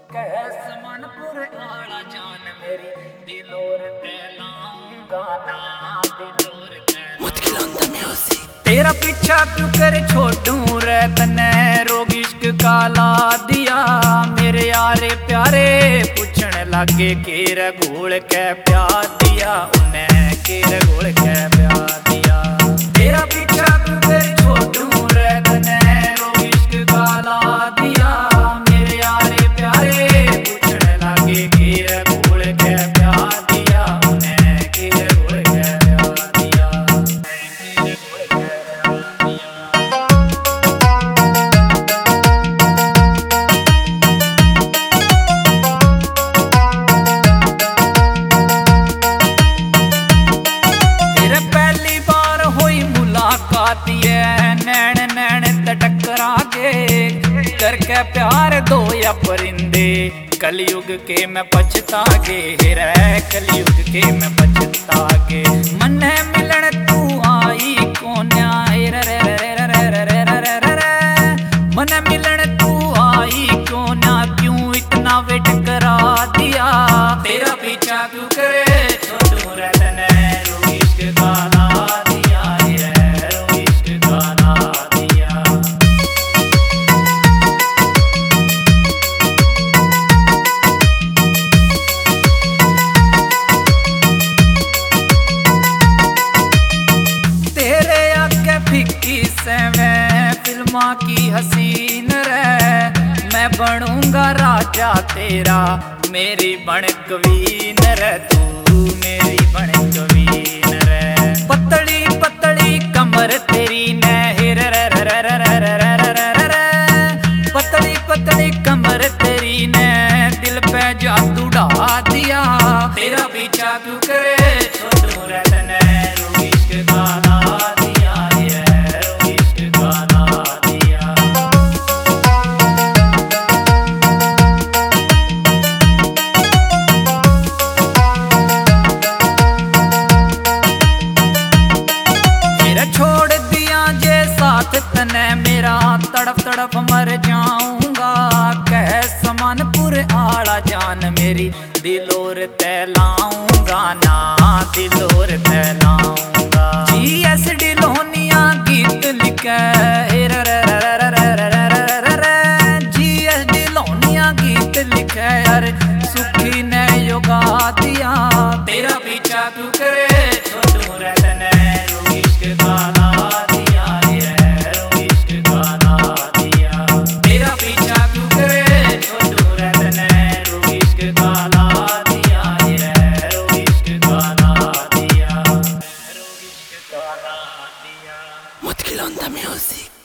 कैस मनपुर आला जान मेरी दिलोर ते लाऊंगा ना दिलोर ते तेरा पीछा क्यों कर छोड़ूं रे तने रोग इश्क का ला दिया मेरे यारे प्यारे पूछने लागे केर घोल के प्यार दिया उन्हें केर घोल के प्यार दिया तेरा पीछा क्यों कर छोड़ूं रे तने रोग इश्क का ला दिया मेरे यारे प्यारे पूछने लागे केर घोल के प्यार दिया उन्हें केर घोल के प्यार दिया केर घोल के प्यार दिया। नैन नैन टकरा के करके प्यार दो या परिंदे कलयुग के मैं पछता गे रे कलयुग के मैं पछता गे मन मिलन तू आई कोन्या मन मिलन तू आई कोन्या क्यों इतना वेट करा दिया तेरा पीछा क्यों करे छोटू रतन इश्क का ला दिया इश्क का ला दिया। तेरे आगे फिक्की से मैं फिल्मा की हसीन रे मैं बनूंगा राजा तेरा मेरी बन कवीन रे तू मेरी बन कवीन रे पतली पतली कमर तेरी नहर पतली पतली कमर तेरी ने दिल पे जादू ढा दिया तेरा पीछा क्यों करे छोटू रतन इश्क का ला दिया इश्क का ला दिया। छोड़ दिया जे साथ तने मेरा तड़प तड़प मर जाऊंगा कह समानपुर आला जान मेरी दिलोर ते लाऊंगा ना दिलोर ते लाऊंगा GSD लोनिया गीत लिखे GSD लोनिया गीत लिखे यार सुखी ने योगा दिया तेरा पीछा क्यों करे छोटू रतन इश्क का ला दिया इश्क का ला दिया तेरा पीछा क्यों करे छोटू रतन इश्क का ला दिया इश्क का ला दिया इश्क का ला दिया। Mutkil on the music.